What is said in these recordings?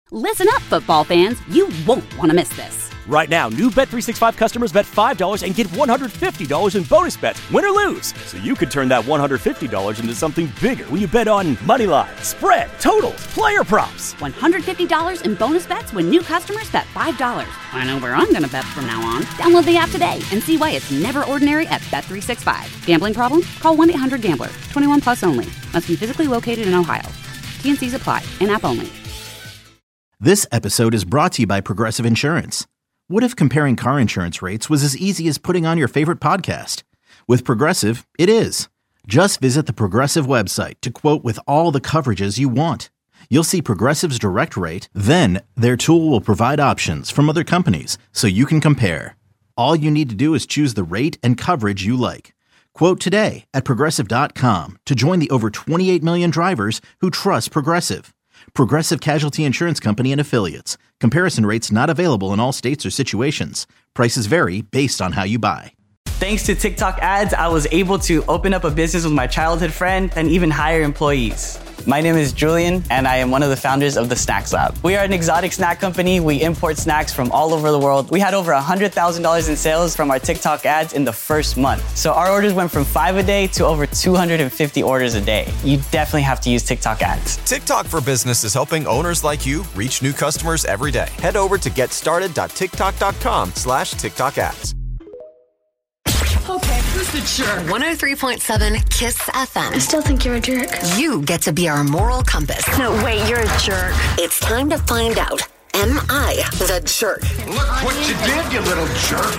Listen up, football fans. You won't want to miss this. Right now, new Bet365 customers bet $5 and get $150 in bonus bets, win or lose. So you could turn that $150 into something bigger when you bet on money line, spread, totals, player props. $150 in bonus bets when new customers bet $5. I know where I'm going to bet from now on. Download the app today and see why it's never ordinary at Bet365. Gambling problem? Call 1-800-GAMBLER. 21 plus only. Must be physically located in Ohio. T&Cs apply. In-app only. This episode is brought to you by Progressive Insurance. What if comparing car insurance rates was as easy as putting on your favorite podcast? With Progressive, it is. Just visit the Progressive website to quote with all the coverages you want. You'll see Progressive's direct rate, then their tool will provide options from other companies so you can compare. All you need to do is choose the rate and coverage you like. Quote today at Progressive.com to join the over 28 million drivers who trust Progressive. Progressive Casualty Insurance Company and Affiliates. Comparison rates not available in all states or situations. Prices vary based on how you buy. Thanks to TikTok ads, I was able to open up a business with my childhood friend and even hire employees. My name is Julian, and I am one of the founders of the Snacks Lab. We are an exotic snack company. We import snacks from all over the world. We had over $100,000 in sales from our TikTok ads in the first month. So our orders went from 5 a day to over 250 orders a day. You definitely have to use TikTok ads. TikTok for Business is helping owners like you reach new customers every day. Head over to getstarted.tiktok.com/TikTok ads. Okay, who's the jerk? 103.7 KISS FM. I still think you're a jerk. You get to be our moral compass. No, wait, you're a jerk. It's time to find out, am I the jerk? Look what you did, you little jerk.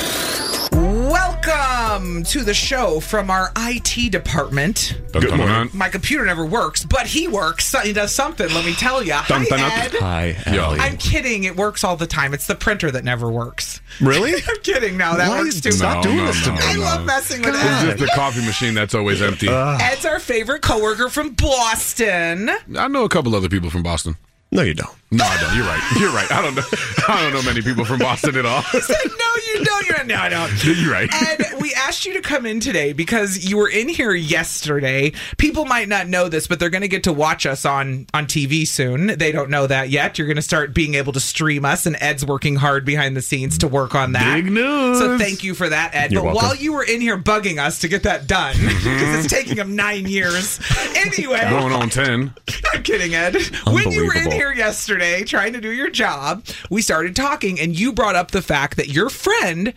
Welcome to the show from our IT department. Good morning. My computer never works, but he works. He does something, let me tell you. Hi, Ed. Hi, Ellie. I'm kidding. It works all the time. It's the printer that never works. Really? I'm kidding. No, that works too. Stop doing this to me. I love messing with It's Ed. just the coffee machine that's always empty. Ed's our favorite coworker from Boston. I know a couple other people from Boston. No, you don't. No, I don't. You're right. You're right. I don't know many people from Boston at all. He said, no, you don't. No, I don't. You're right. And we asked you to come in today because you were in here yesterday. People might not know this, but they're going to get to watch us on TV soon. They don't know that yet. You're going to start being able to stream us, and Ed's working hard behind the scenes to work on that. Big news. So thank you for that, Ed. You're but welcome. while you were in here bugging us to get that done, because it's taking him 9 years. Anyway. Going on 10. I'm kidding, Ed. When you were in Unbelievable. here yesterday trying to do your job, we started talking, and you brought up the fact that your friend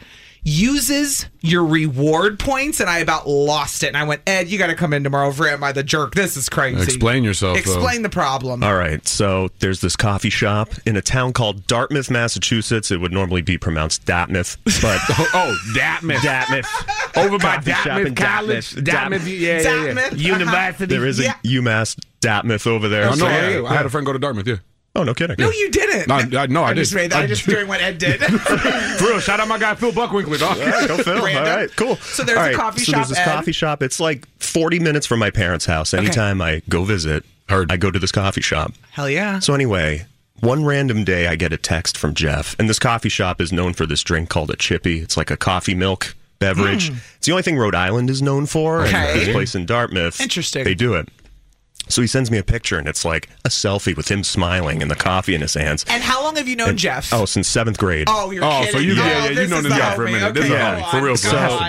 uses your reward points, and I about lost it. And I went, Ed, you got to come in tomorrow for Am I the Jerk? This is crazy. Explain yourself, Explain the problem. All right, so there's this coffee shop in a town called Dartmouth, Massachusetts. It would normally be pronounced Dartmouth, but Dartmouth. Dartmouth. Over by Coffee shop in Dartmouth College. Dartmouth, yeah. Dartmouth. University. There is a UMass Dartmouth over there. Oh, no, So- I had a friend go to Dartmouth, yeah. Oh, no kidding. No, you didn't. No, I just did. made that. I just doing what Ed did. For real, shout out my guy Phil Buckwinkler, dog. All right, go Phil. All Random. right, cool. So there's All a right, coffee so shop, there's this Ed. coffee shop. It's like 40 minutes from my parents' house. Anytime I go visit, I go to this coffee shop. Hell yeah. So anyway, one random day I get a text from Jeff, and this coffee shop is known for this drink called a chippy. It's like a coffee milk beverage. It's the only thing Rhode Island is known for, Okay. and this place in Dartmouth, Interesting. they do it. So he sends me a picture, and it's like a selfie with him smiling and the coffee in his hands. And how long have you known Jeff? Oh, since 7th grade. Oh, you're Oh, kidding. so you've this known is this the guy for a homie. minute. This Okay, is a go homie. on. For real, Go for real. on.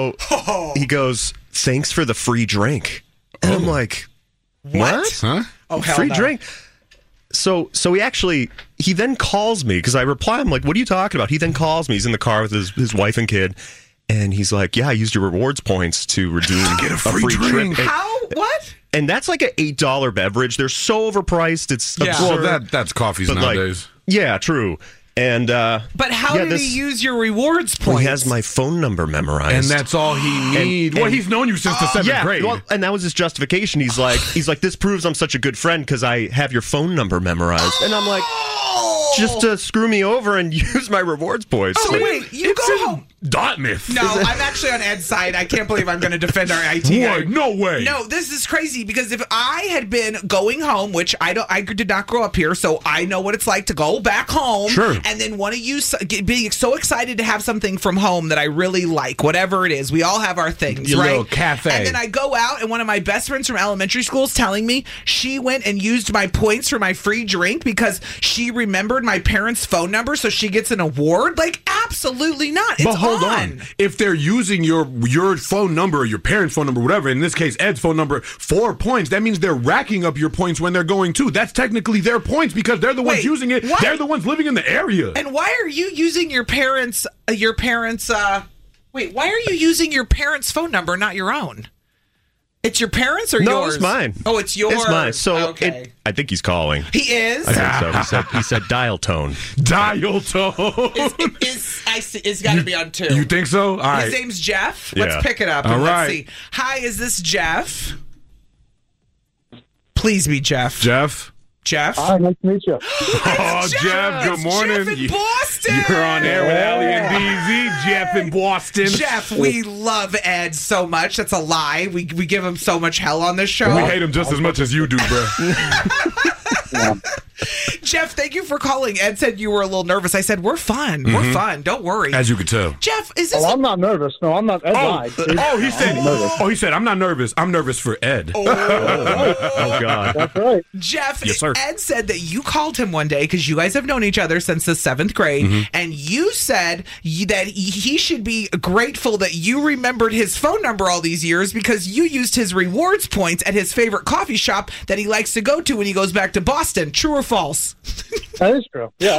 So he goes, thanks for the free drink. And I'm like, what? Huh? Oh, hell Free no. drink? So he then calls me, because I reply, I'm like, what are you talking about? He then calls me. He's in the car with his wife and kid. And he's like, yeah, I used your rewards points to redeem get a free drink. trip. How? What? And that's like an $8 beverage. They're so overpriced. It's absurd. Well, that's coffees But, like, nowadays. yeah, true. And But how did he use your rewards points? He has my phone number memorized. And that's all he needs. Well, he's known you since the 7th grade. Well, and that was his justification. He's like, this proves I'm such a good friend because I have your phone number memorized. And I'm like, just to screw me over and use my rewards points. So wait, you go home. Dartmouth. No, I'm actually on Ed's side. I can't believe I'm going to defend our IT guy. What? No way. No, this is crazy because if I had been going home, which I did not grow up here, so I know what it's like to go back home. Sure. And then want to use being so excited to have something from home that I really like, whatever it is. We all have our things, Your right? little cafe. And then I go out, and one of my best friends from elementary school is telling me she went and used my points for my free drink because she remembered my parents' phone number, so she gets an award. Like, absolutely not. It's But hold on. If they're using your phone number or your parents' phone number, whatever, in this case, Ed's phone number, for points, that means they're racking up your points when they're going too. That's technically their points because they're the ones using it. What? They're the ones living in the area. And why are you using your parents' wait, why are you using your parents' phone number, not your own? It's your parents or yours? No, it's mine. Oh, it's yours. It's mine. So okay. I think he's calling. He is? I think so. He said dial tone. Dial tone. It's got to be on 2. You think so? All right. His name's Jeff. Yeah. Let's pick it up. All And right. Let's see. Hi, is this Jeff? Please be Jeff. Jeff? Jeff? Hi, nice to meet you. Oh, Jeff, good morning. Jeff in Boston. You're on air with Allie and DZ. Jeff in Boston. Jeff, we love Ed so much. That's a lie. We give him so much hell on this show. We hate him just as much as you do, bro. Jeff, thank you for calling. Ed said you were a little nervous. I said, we're fun. We're fun. Don't worry. As you could tell. Jeff, is this... Oh, I'm not nervous. No, I'm not. Ed lied. He said, I'm not nervous. I'm nervous for Ed. Oh, God. That's right. Jeff, Yes, sir. Ed said that you called him one day because you guys have known each other since the 7th grade, and you said that he should be grateful that you remembered his phone number all these years because you used his rewards points at his favorite coffee shop that he likes to go to when he goes back to Boston. True or false? That is true. Yeah.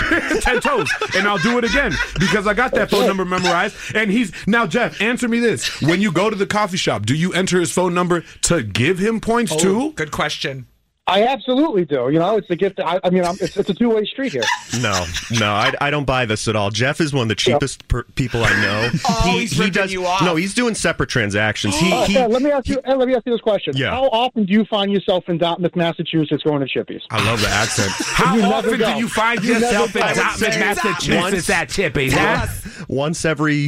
10 toes. And I'll do it again because I got that phone number memorized. And now, Jeff, answer me this. When you go to the coffee shop, do you enter his phone number to give him points too? Good question. I absolutely do. You know, it's a gift. It's a two-way street here. No, I don't buy this at all. Jeff is one of the cheapest people I know. He's ripping you off. No, he's doing separate transactions. Let me ask you this question. Yeah. How often do you find yourself in Dartmouth, Massachusetts, going to Chippies? I love the accent. How often do you find yourself in Dartmouth, Massachusetts at Chippies? Once every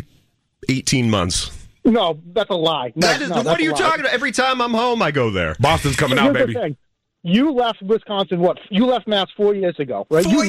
18 months. No, that's a lie. What are you talking about? Every time I'm home, I go there. Boston's coming out, Here's baby. the thing. You left Wisconsin, you left Mass 4 years ago, right? 4 years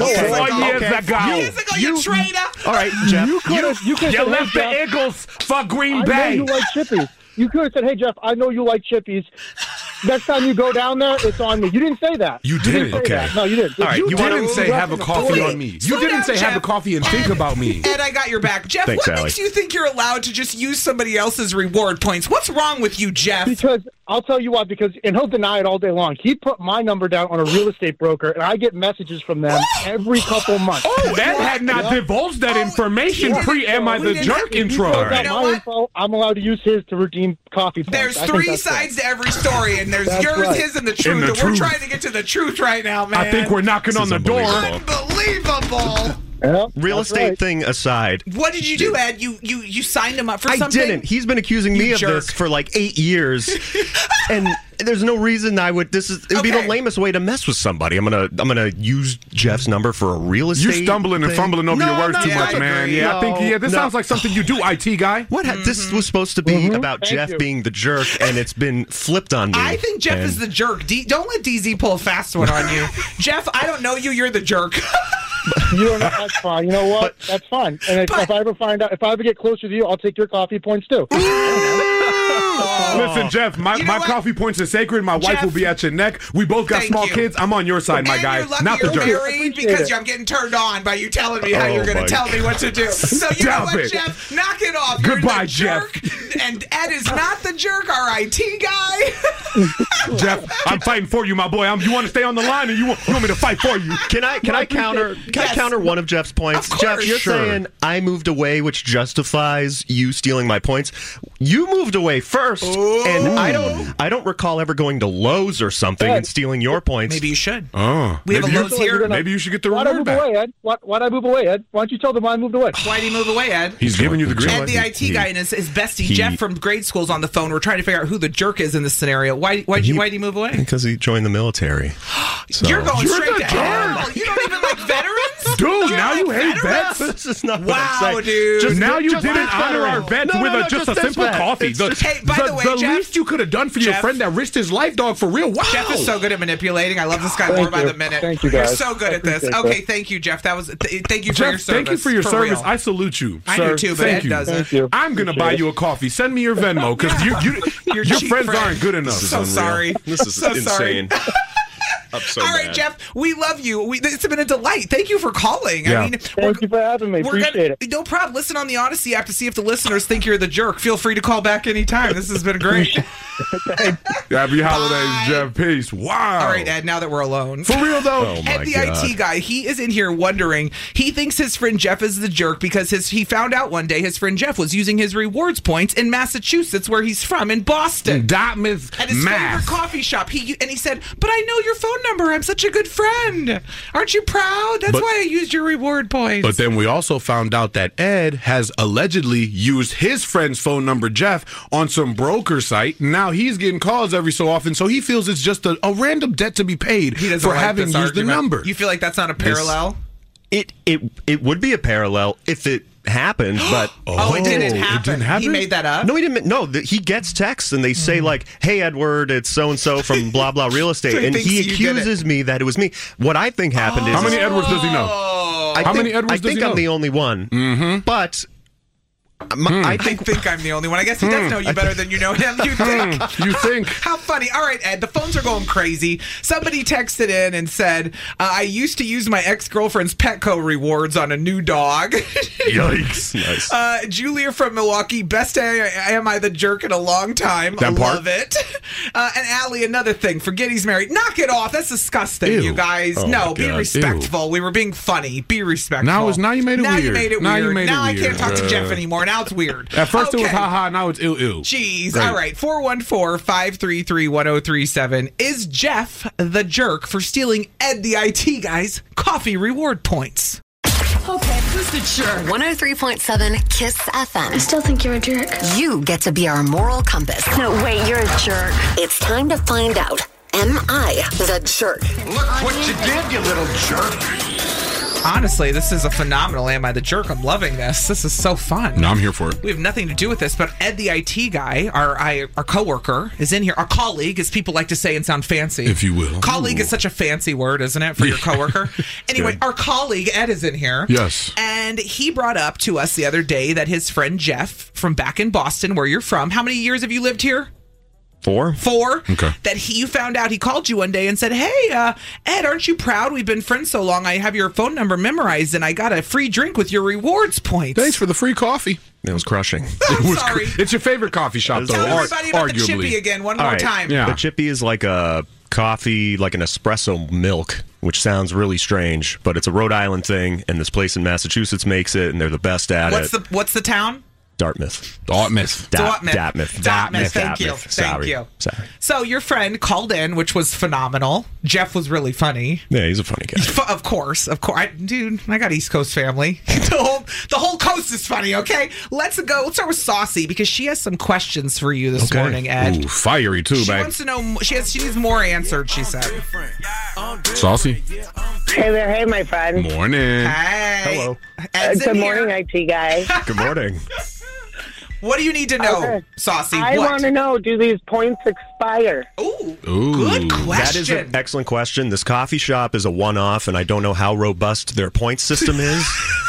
ago, you traitor. All right, Jeff. You left the Eagles for Green I know Bay. you like Chippies. You could have said, hey, Jeff, I know you like Chippies. Next time you go down there, it's on me. You didn't say that. You didn't. say Okay. that. No, you didn't. All right, You didn't say have a coffee Wait, on me. slow You didn't down, say have a Jeff. coffee and think about me. Ed, I got your back. Jeff, Thanks, what Allie. makes you think you're allowed to just use somebody else's reward points? What's wrong with you, Jeff? Because I'll tell you what, and he'll deny it all day long. He put my number down on a real estate broker, and I get messages from them every couple months. Oh, Ed had not divulged that information pre-Am I the Jerk intro. If he You know my what? info, I'm allowed to use his to redeem coffee points. There's I think 3 that's fair. sides to every story, and there's That's yours, right. his, and the truth. And the And we're truth. trying to get to the truth right now, man. I think we're knocking on the door. Unbelievable. Yeah, Real that's estate right. thing aside. What did you do, Ed? You signed him up for I something? didn't. He's been accusing me You of this jerk. for like 8 years, and there's no reason I would. It would be the Okay. lamest way to mess with somebody. I'm gonna use Jeff's number for a real estate. You're stumbling and thing. fumbling over your words too no, much, I man. agree. Yeah, I think this No. sounds like something you do, IT guy. What? This was supposed to be about Thank Jeff you. being the jerk, and it's been flipped on me. I think Jeff And- is the jerk. Don't let DZ pull a fast one on you. Jeff, I don't know you. You're the jerk. You don't know, that's fine. You know what? That's fine. And if I ever get closer to you, I'll take your coffee points too. Listen, Jeff, my You know what? coffee points are sacred. My wife Jeff, will be at your neck. We both got thank small you. kids. I'm on your side, my And guy. you're lucky Not the you're jerk. married because Appreciate it. I'm getting turned on by you telling me how Oh, you're going my to tell me what to do. So you know Stop what, it. Jeff? Knock it off. You're Goodbye, the jerk, and Ed is not the jerk, our IT guy. Jeff, I'm fighting for you, my boy. You want to stay on the line, or you want me to fight for you? Can I counter? Can I counter one of Jeff's points? Of Jeff, course. you're Sure. saying I moved away, which justifies you stealing my points. You moved away first, and I don't recall ever going to Lowe's or something and stealing your points. Maybe you should. Oh, We have a maybe Lowe's here. Maybe you should get the Why'd I reward move back. away, Ed? Why'd I move away, Ed? Why don't you tell them I moved away? Why'd he move away, Ed? He's giving you the green Ed, light. the IT guy, and his bestie, Jeff from grade school's on the phone. We're trying to figure out who the jerk is in this scenario. Why'd he move away? Because he joined the military. So. You're going You're straight the to jerk. hell. You don't even like veterans? Dude, now you hate bets? This is not what Wow, I'm saying. dude. Now you just didn't bet honor better. our bets No, with no, just a this simple bet. coffee. It's- Hey, by the way, Jeff- least you could have done for your Jeff- friend that risked his life, dog, for real. Wow. Jeff is so good at manipulating. I love this guy more Thank by you. the minute. Thank you, You're guys. so good I at this. appreciate Okay, that. thank you, Jeff. Thank you for Jeff, your service. thank you for your service. real. I salute you, I sir. do too, but Thank Ed you. doesn't. Thank you. I'm going to buy you a coffee. Send me your Venmo because your cheap friends friend. aren't good enough. So sorry. This is So sorry. insane. I'm so All right, mad. Jeff, we love you. It's been a delight. Thank you for calling. Yeah. I mean, Thank you for having me. Appreciate it. No problem. Listen on the Odyssey app to see if the listeners think you're the jerk. Feel free to call back anytime. This has been great. Happy holidays, Jeff. Peace. Wow. All right, Ed, now that we're alone. For real, though. Oh, my Ed, the God. IT guy, he is in here wondering. He thinks his friend Jeff is the jerk because he found out one day his friend Jeff was using his rewards points in Massachusetts, where he's from, in Boston. Dartmouth, At his Mass. favorite coffee shop. He said, "But I know your phone number. I'm such a good friend. Aren't you proud? That's But- why I used your reward points." But then we also found out that Ed has allegedly used his friend's phone number, Jeff, on some broker site. Now he's getting calls every so often, so he feels it's just a random debt to be paid he doesn't for like having this used argument. the number. You feel like that's not a parallel? It would be a parallel if it happened, but Oh, it didn't it happen. didn't happen? He made that up. no, he didn't. No, he gets texts and they say like, "Hey, Edward, it's so and so from blah blah real estate," So he and thinks he you did accuses me that it was me. What I think happened is How many Edwards does he know? How many Edwards I does think he know? I'm the only one, but I think I'm the only one. I guess he does know you better than you know him. You think? You think? How funny. All right, Ed, the phones are going crazy. Somebody texted in and said, I used to use my ex-girlfriend's Petco rewards on a new dog. Yikes! Nice. Julia from Milwaukee, best am I the jerk in a long time. That part? Love it. And Allie, another thing. Forget he's married. Knock it off. That's disgusting, Ew. you guys. Oh, no, my be God. respectful. We were being funny. Be respectful. Now you made it Now weird. you made it Now you weird. made it Now I weird. can't talk to Jeff anymore. Now it's weird. At first it was Okay. ha-ha, now it's ew-ew. Jeez. Great. All right. 414-533-1037. Is Jeff the jerk for stealing Ed the IT guy's coffee reward points? Okay, who's the jerk? 103.7 Kiss FM. I still think you're a jerk. You get to be our moral compass. No, wait, you're a jerk. It's time to find out. Am I the jerk? Look what you did, you little jerk. Honestly, this is a phenomenal Am I the Jerk? I'm loving this. This is so fun. No, I'm here for it. We have nothing to do with this, but Ed the IT guy, our coworker, is in here. Our colleague, as people like to say and sound fancy. If you will. Colleague Ooh. is such a fancy word, isn't it, for your coworker? Anyway, good. our colleague, Ed, is in here. Yes. And he brought up to us the other day that his friend Jeff from back in Boston, where you're from, how many years have you lived here? 4. 4. Okay. That you found out, he called you one day and said, "Hey, Ed, aren't you proud? We've been friends so long. I have your phone number memorized, and I got a free drink with your rewards points." Thanks for the free coffee. It was crushing. I'm sorry. It's your favorite coffee shop, though. Tell everybody about the arguably. Chippy again one All more right. time. Yeah. The Chippy is like a coffee, like an espresso milk, which sounds really strange, but it's a Rhode Island thing, and this place in Massachusetts makes it, and they're the best at it. What's the town? Dartmouth. Dartmouth. Dartmouth. Thank you. Sorry. Sorry. So your friend called in, which was phenomenal. Jeff was really funny. Yeah, he's a funny guy. Of course. Dude, I got East Coast family. The whole coast is funny, okay? Let's go. Let's start with Saucy, because she has some questions for you this morning, Ed. Ooh, fiery, too, She babe. wants to know, she needs more answered, she said. Saucy. Hey there, hey, my friend. Morning. Hey. Hello. Ed's Good in morning, here. IT guy. Good morning. What do you need to know, Okay. Saucy? I What? want to know, do these points expire? Ooh, Ooh. good That question. is an excellent question. This coffee shop is a one-off, and I don't know how robust their point system is.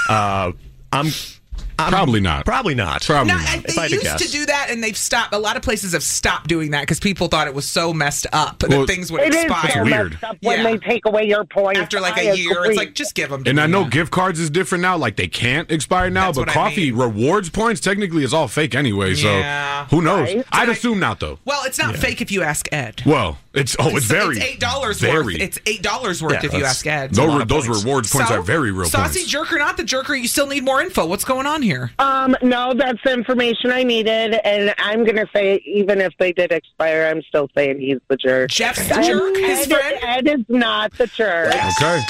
Probably not. Probably not. Probably No, not. and If they I had to used guess. to do that, and they've stopped. A lot of places have stopped doing that because people thought it was so messed up Well, that things would It is expire. so weird. messed up when Yeah. they take away your points. After like I a year. agree. It's like, just give them to And me. I know gift cards is different now. Like, they can't expire now, That's but what I coffee mean. rewards points technically is all fake anyway. So Yeah. who knows? Right. I'd assume not, though. Well, it's not fake if you ask Ed. Well, it's very. It's $8 very. worth. It's $8 worth Yeah, if you that's- ask Ed. Those rewards points are very real Saucy points. jerk or not the jerk, or you still need more info? What's going on here? No, that's the information I needed, and I'm going to say, even if they did expire, I'm still saying he's the jerk. Jeff's the jerk? His friend? Ed is not the jerk. Okay.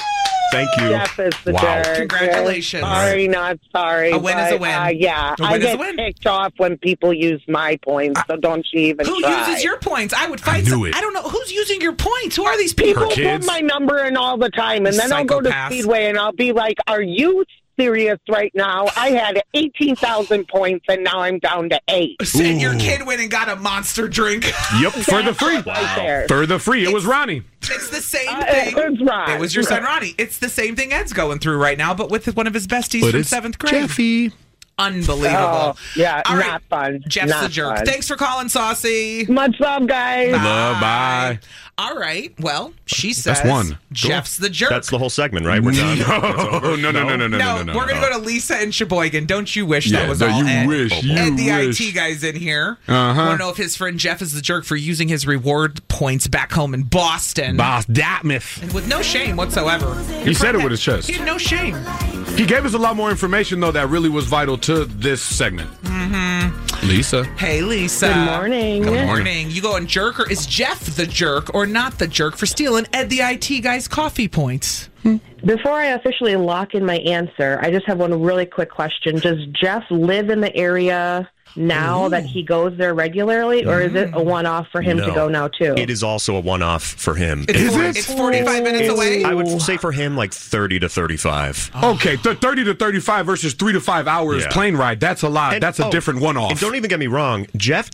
Thank you. Jeff is the jerk. Congratulations. Sorry, not sorry. A win is a win. Yeah, A win I is a get win. ticked off when people use my points, so don't you even Who try. uses your points? I would fight. I knew it. I don't know who's using your points. Who are these people? People put my number in all the time, and then I'll go to Psychopaths. Speedway and I'll be like, "Are you serious right now? I had 18,000 points, and now I'm down to 8." And your kid went and got a monster drink. Yep, for the free. Right there. For the free. It was Ronnie. It's the same thing. It was Ron. It was your son Ronnie. It's the same thing Ed's going through right now, but with one of his besties But from it's 7th grade. Jeffy. Unbelievable. Oh, yeah, All right. not fun. Jeff's Not the jerk. fun. Thanks for calling, Saucy. Much love, guys. Love, bye. All right. Well, she says That's one. Jeff's the jerk. That's the whole segment, right? We're done. No, no. No, we're going to go to Lisa and Sheboygan. Don't you wish Yeah, that was no, all you Ed? wish, you Ed, the wish. IT guy's in here. Uh-huh. Want to know if his friend Jeff is the jerk for using his reward points back home in Boston. Boss Dartmouth. And with no shame whatsoever. He said it with his chest. He had no shame. He gave us a lot more information, though, that really was vital to this segment. Mm-hmm. Lisa. Hey, Lisa. Good morning. Good morning. You going jerk, or is Jeff the jerk or not the jerk for stealing Ed the IT guy's coffee points? Before I officially lock in my answer, I just have one really quick question. Does Jeff live in the area now that he goes there regularly, or is it a one-off for him to No. go now, too? It is also a one-off for him. It's 45 minutes away? I would say for him, like 30 to 35. Okay, 30 to 35 versus 3 to 5 hours Yeah. plane ride. That's a lot. And- That's a different one-off. And don't even get me wrong, Jeff,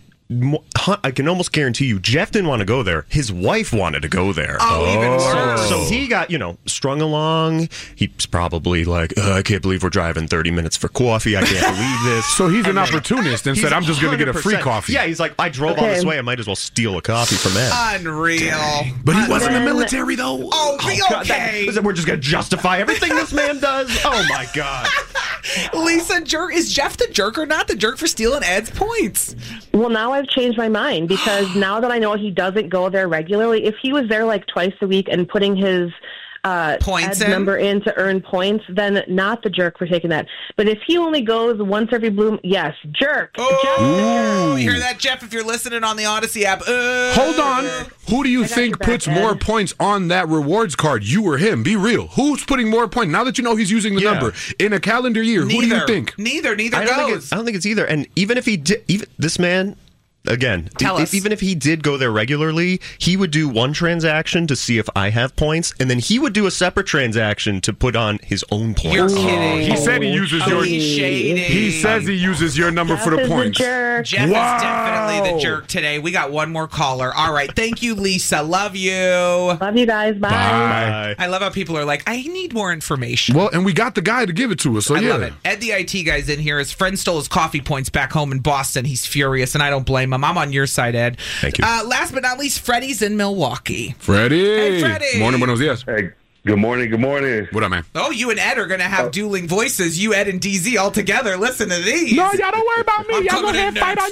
I can almost guarantee you, Jeff didn't want to go there. His wife wanted to go there. Oh, even worse. So he got, strung along. He's probably like, I can't believe we're driving 30 minutes for coffee. I can't believe this. So he's an opportunist and He's said, I'm just going to get a free 100%. coffee. Yeah, he's like, I drove all this way. I might as well steal a coffee from Ed. Unreal. But he wasn't in the military, though. Oh, God, okay. we're just going to justify everything this man does? Oh, my God. Lisa, jerk. Is Jeff the jerk or not the jerk for stealing Ed's points? Well, now I've changed my mind because now that I know he doesn't go there regularly, if he was there like twice a week and putting his Points Ed's in? number in to earn points, then not the jerk for taking that. But if he only goes once every blue, yes, jerk. Oh, you hear that, Jeff? If you're listening on the Odyssey app. Hold on. Who do you think puts more points on that rewards card? You or him? Be real. Who's putting more points? Now that you know he's using the number in a calendar year, who do you think? Neither I don't think it's either. And even if he did, even this man, again, Tell us. even if he did go there regularly, he would do one transaction to see if I have points, and then he would do a separate transaction to put on his own points. You're kidding. He said he uses your. He's shady. He says he uses your number for the points. Jeff is definitely the jerk today. We got one more caller. All right. Thank you, Lisa. Love you. Love you guys. Bye. Bye. I love how people are like, I need more information. Well, and we got the guy to give it to us. So I yeah. love it. Ed the IT guy's in here. His friend stole his coffee points back home in Boston. He's furious, and I don't blame him. I'm on your side, Ed. Thank you. Last but not least, Freddie's in Milwaukee. Freddie. Hey, Freddie. Morning, buenos dias. Hey, good morning. Good morning. What up, man? Oh, you and Ed are going to have dueling voices. You, Ed, and DZ all together. Listen to these. No, y'all don't worry about me. I'm Y'all go coming ahead in and fight on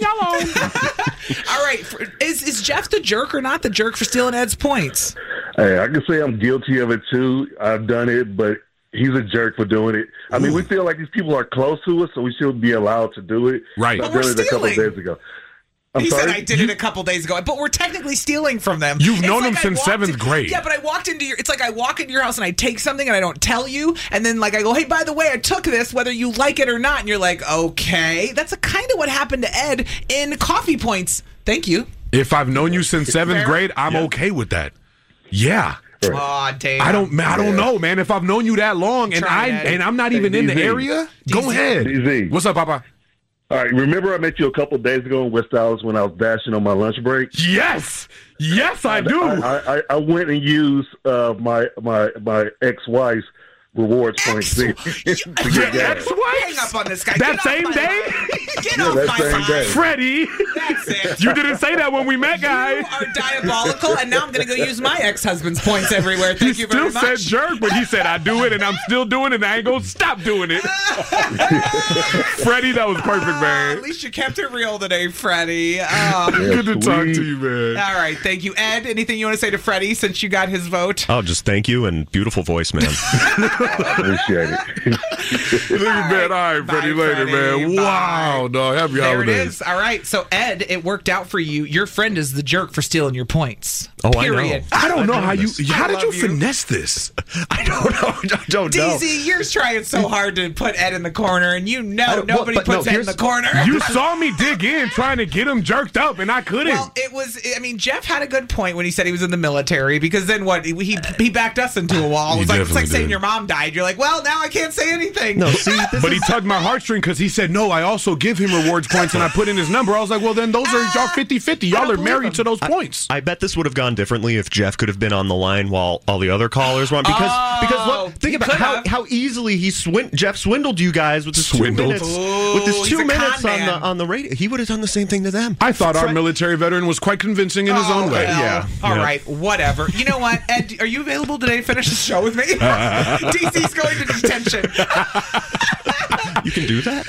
next. y'all own. All right. Is Jeff the jerk or not the jerk for stealing Ed's points? Hey, I can say I'm guilty of it too. I've done it, but he's a jerk for doing it. I mean, we feel like these people are close to us, so we should be allowed to do it. Right. I But we're did it a couple of stealing. days ago. He I'm said sorry? I did it a couple days ago, but we're technically stealing from them. You've It's known like him I since walked 7th grade. Yeah, but I walked into your. It's like I walk into your house and I take something and I don't tell you, and then like I go, hey, by the way, I took this, whether you like it or not, and you're like, okay, that's kind of what happened to Ed in Coffee Points. Thank you. If I've known you since 7th grade, I'm okay with that. Yeah. Aw, damn. I don't know, man. If I've known you that long and Try it, Eddie. I'm not even in the DZ. area, go ahead. DZ. What's up, Papa? All right, remember I met you a couple of days ago in West Dallas when I was dashing on my lunch break? Yes, I do. I went and used my ex-wife's rewards points to get gas. Hang up on this guy. That Get off same my day? line. Get Yeah, off that my same line. day. Freddie, That's it. you didn't say that when we met, You guy. are diabolical, and now I'm going to go use my ex-husband's points everywhere. Thank He you very still much. said jerk, but he said I do it, and I'm still doing it, and I ain't gonna stop doing it. Freddie, that was perfect, At man. least you kept it real today, Freddie. Good to talk to you, man. All right, thank you. Ed, anything you want to say to Freddie since you got his vote? Oh, just thank you and beautiful voice, man. Appreciate it. Look at man. All right, Freddie, later, man. Bye. Wow, dog. Happy There holidays. it is. All right. So, Ed, it worked out for you. Your friend is the jerk for stealing your points. Oh, Period. I know. I don't know how I did you love you. finesse this? I don't know. DZ, you're trying so hard to put Ed in the corner, and you know nobody puts Ed in the corner. You saw me dig in trying to get him jerked up, and I couldn't. Well, Jeff had a good point when he said he was in the military, because then what? He backed us into a wall. It's like saying your mom died. You're like, well, now I can't say anything. No, see, but he tugged my heartstring because he said, no, I also give him rewards points, and I put in his number. I was like, well, then those are y'all 50-50. Y'all are married to those points. I bet this would have gone differently if Jeff could have been on the line while all the other callers were on. Because look, think about how easily Jeff swindled you guys with his 2 minutes. With his 2 minutes on the radio. He would have done the same thing to them. I thought our military veteran was quite convincing in his own way. Yeah. All right, whatever. You know what, Ed, are you available today to finish the show with me? DC's going to detention. You can do that?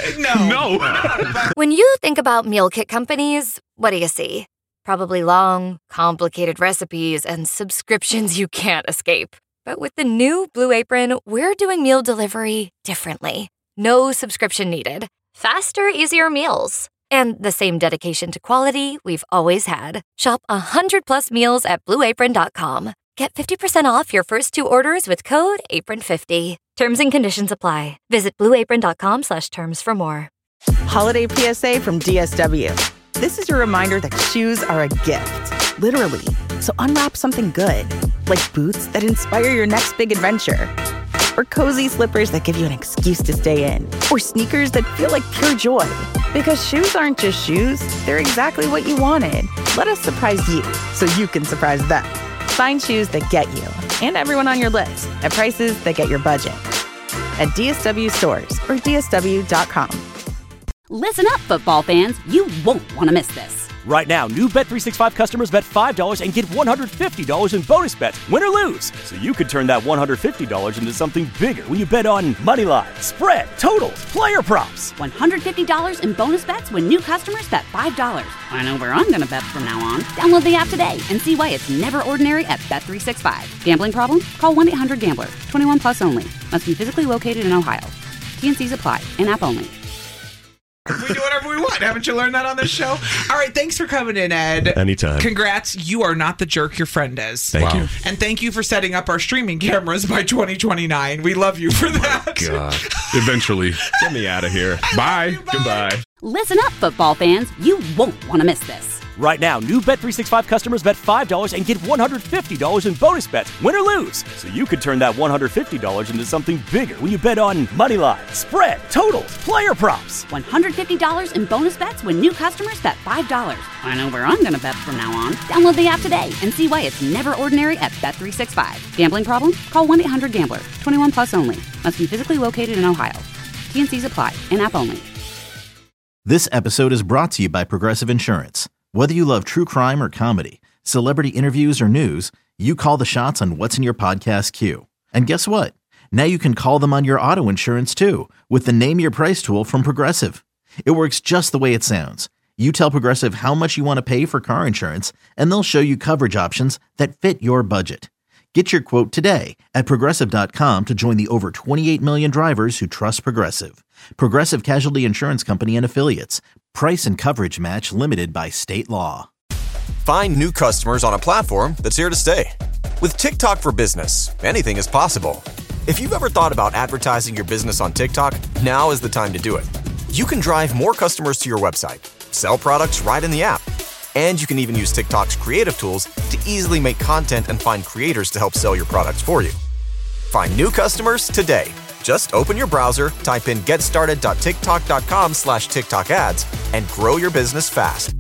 No. When you think about meal kit companies, what do you see? Probably long, complicated recipes and subscriptions you can't escape. But with the new Blue Apron, we're doing meal delivery differently. No subscription needed. Faster, easier meals. And the same dedication to quality we've always had. Shop 100+ meals at BlueApron.com. Get 50% off your first 2 orders with code APRON50. Terms and conditions apply. Visit BlueApron.com/terms for more. Holiday PSA from DSW. This is your reminder that shoes are a gift, literally. So unwrap something good, like boots that inspire your next big adventure, or cozy slippers that give you an excuse to stay in, or sneakers that feel like pure joy. Because shoes aren't just shoes, they're exactly what you wanted. Let us surprise you so you can surprise them. Find shoes that get you and everyone on your list at prices that get your budget. At DSW stores or DSW.com. Listen up, football fans. You won't want to miss this. Right now, new Bet365 customers bet $5 and get $150 in bonus bets, win or lose. So you could turn that $150 into something bigger when you bet on moneyline, spread, totals, player props. $150 in bonus bets when new customers bet $5. I know where I'm going to bet from now on. Download the app today and see why it's never ordinary at Bet365. Gambling problem? Call 1-800-GAMBLER. 21 plus only. Must be physically located in Ohio. T&Cs apply. In-app only. We do whatever we want. Haven't you learned that on this show? All right, thanks for coming in, Ed. Anytime. Congrats. You are not the jerk your friend is. Thank you. And thank you for setting up our streaming cameras by 2029. We love you for that. God. Eventually. Get me out of here. Bye. Goodbye. Listen up, football fans. You won't want to miss this. Right now, new Bet365 customers bet $5 and get $150 in bonus bets, win or lose. So you could turn that $150 into something bigger when you bet on moneyline, spread, totals, player props. $150 in bonus bets when new customers bet $5. I know where I'm going to bet from now on. Download the app today and see why it's never ordinary at Bet365. Gambling problem? Call 1-800-GAMBLER. 21 plus only. Must be physically located in Ohio. T&Cs apply. In-app only. This episode is brought to you by Progressive Insurance. Whether you love true crime or comedy, celebrity interviews or news, you call the shots on what's in your podcast queue. And guess what? Now you can call them on your auto insurance too with the Name Your Price tool from Progressive. It works just the way it sounds. You tell Progressive how much you want to pay for car insurance, and they'll show you coverage options that fit your budget. Get your quote today at Progressive.com to join the over 28 million drivers who trust Progressive. Progressive Casualty Insurance Company and Affiliates. Price and coverage match limited by state law. Find new customers on a platform that's here to stay. With TikTok for Business, anything is possible. If you've ever thought about advertising your business on TikTok, now is the time to do it. You can drive more customers to your website, sell products right in the app, and you can even use TikTok's creative tools to easily make content and find creators to help sell your products for you. Find new customers today. Just open your browser, type in getstarted.tiktok.com/TikTok ads, and grow your business fast.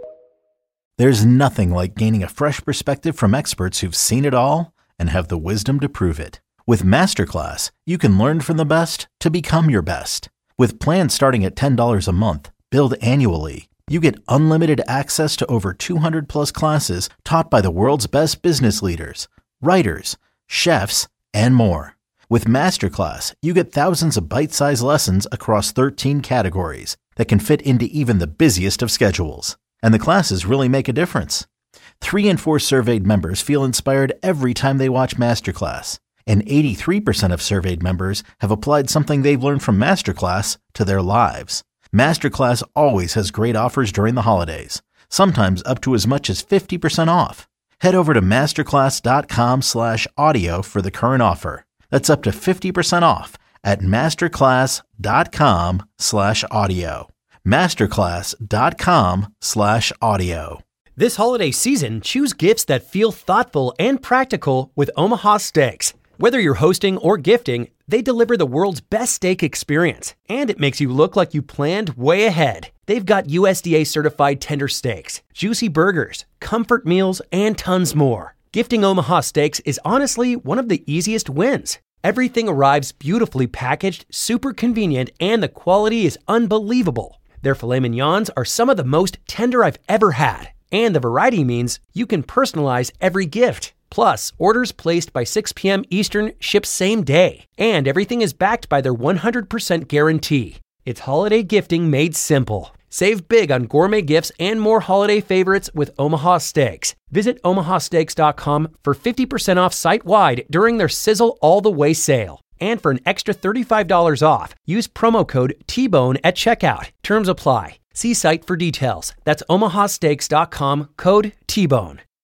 There's nothing like gaining a fresh perspective from experts who've seen it all and have the wisdom to prove it. With Masterclass, you can learn from the best to become your best. With plans starting at $10 a month, billed annually, you get unlimited access to over 200 plus classes taught by the world's best business leaders, writers, chefs, and more. With Masterclass, you get thousands of bite-sized lessons across 13 categories that can fit into even the busiest of schedules. And the classes really make a difference. 3 in 4 surveyed members feel inspired every time they watch Masterclass. And 83% of surveyed members have applied something they've learned from Masterclass to their lives. Masterclass always has great offers during the holidays, sometimes up to as much as 50% off. Head over to masterclass.com/audio for the current offer. That's up to 50% off at masterclass.com/audio. masterclass.com/audio. This holiday season, choose gifts that feel thoughtful and practical with Omaha Steaks. Whether you're hosting or gifting, they deliver the world's best steak experience, and it makes you look like you planned way ahead. They've got USDA certified tender steaks, juicy burgers, comfort meals, and tons more. Gifting Omaha Steaks is honestly one of the easiest wins. Everything arrives beautifully packaged, super convenient, and the quality is unbelievable. Their filet mignons are some of the most tender I've ever had, and the variety means you can personalize every gift. Plus, orders placed by 6 p.m. Eastern ship same day, and everything is backed by their 100% guarantee. It's holiday gifting made simple. Save big on gourmet gifts and more holiday favorites with Omaha Steaks. Visit omahasteaks.com for 50% off site-wide during their Sizzle All the Way sale. And for an extra $35 off, use promo code TBONE at checkout. Terms apply. See site for details. That's omahasteaks.com, code TBONE.